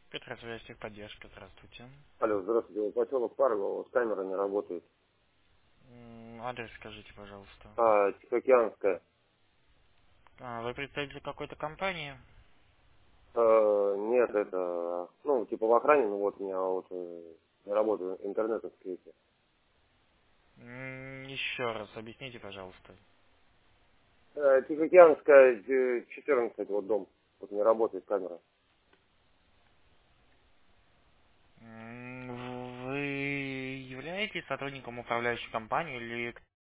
Петросвязь, техподдержка, здравствуйте. Алло, здравствуйте. Поселок Парго, вот камера не работает. Адрес скажите, пожалуйста. Тихоокеанская. Вы представитель какой-то компании? Нет, это, ну, типа в охране, ну вот у меня вот я работаю интернетом в Крите. Еще раз объясните, пожалуйста. Тихоокеанская, 14, вот дом. Вот не работает камера. Вы являетесь сотрудником управляющей компании или